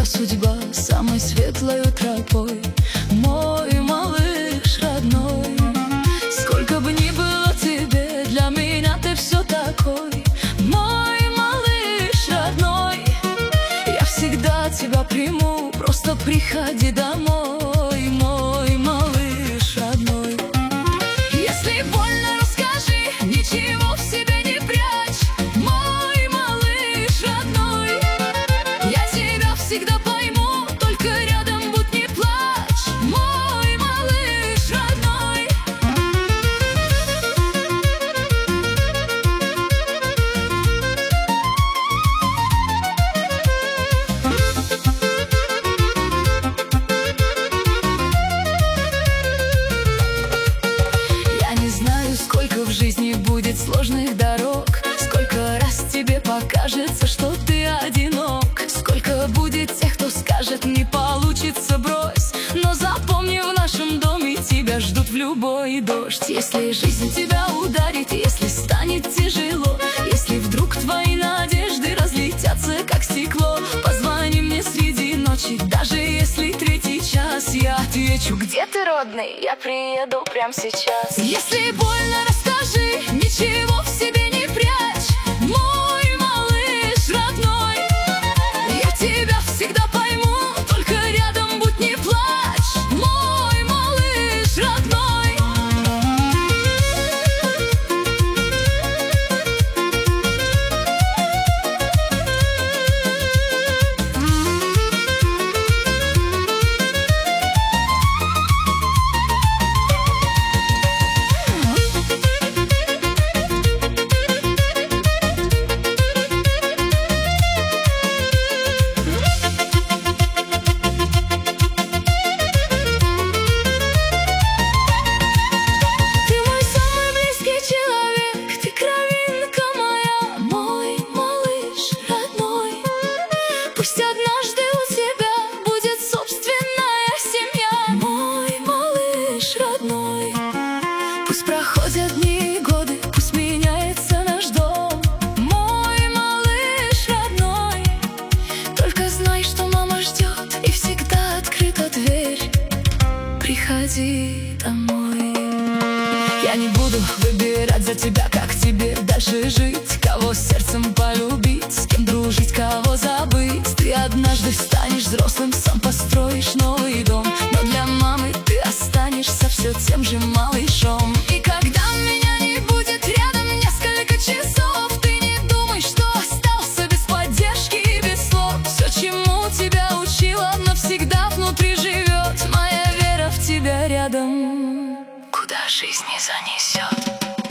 судьба самой светлой тропой. Мой малыш родной, сколько бы ни было тебе, для меня ты все такой. Мой малыш родной, я всегда тебя приму, просто приходи домой. Мой малыш родной, если больно, расскажи, ничего в себе не прячь. Мой малыш родной, я тебя всегда пойму, только рядом будь, не плачь. Мой малыш родной. Я не знаю, сколько в жизни будет сложных дорог, сколько раз тебе покажется, что ты одинок, сколько будет тех, кто скажет: не получится, брось. Но запомни, в нашем доме тебя ждут в любой дождь. Если жизнь тебя ударит, если станет тяжело, если вдруг твои надежды разлетятся, как стекло, позвони мне среди ночи, даже если 3-й час. Я отвечу: где ты, родный? Я приеду прямо сейчас. Если больно, расскажи, ничего в себе не прячь. Мой малыш родной, я тебя всегда пойму, только рядом будь, не плачь. Мой малыш родной. Пусть однажды у тебя будет собственная семья. Мой малыш родной, пусть проходят дни и годы, пусть меняется наш дом. Мой малыш родной, только знай, что мама ждет, и всегда открыта дверь. Приходи домой. Я не буду выбирать за тебя, как тебе дальше жить, кого сердцем полюбить, с кем дружить, кого забыть. Ты однажды станешь взрослым, сам построишь новый дом, но для мамы ты останешься все тем же малышом. И когда меня не будет рядом несколько часов, ты не думай, что остался без поддержки и без слов. Все, чему тебя учила, навсегда внутри живет. Моя вера в тебя рядом, куда жизнь не занесет.